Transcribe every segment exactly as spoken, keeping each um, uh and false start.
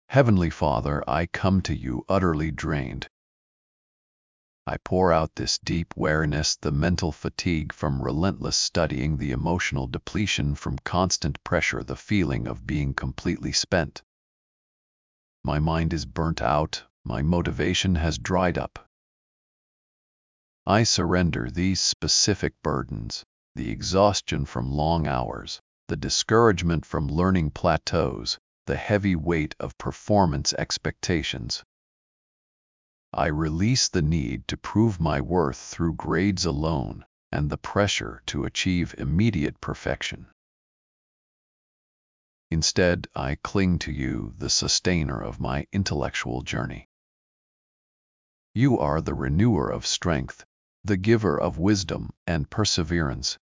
Heavenly Father, I come to you utterly drained. I pour out this deep weariness, the mental fatigue from relentless studying, the emotional depletion from constant pressure, the feeling of being completely spent. My mind is burnt out, my motivation has dried up. I surrender these specific burdens, the exhaustion from long hours, the discouragement from learning plateaus, the heavy weight of performance expectations. I release the need to prove my worth through grades alone and the pressure to achieve immediate perfection. Instead, I cling to you, the sustainer of my intellectual journey. You are the renewer of strength, the giver of wisdom and perseverance.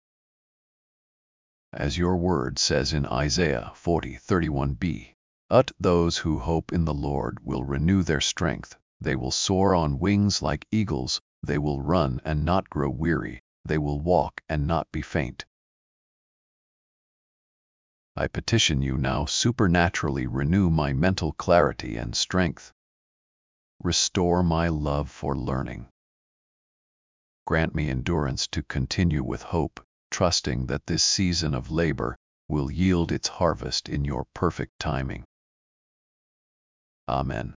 As your word says in Isaiah forty thirty-one b, "Ut those who hope in the Lord will renew their strength. They will soar on wings like eagles, they will run and not grow weary, they will walk and not be faint." I petition you now, supernaturally renew my mental clarity and strength. Restore my love for learning. Grant me endurance to continue with hope, trusting that this season of labor will yield its harvest in your perfect timing. Amen.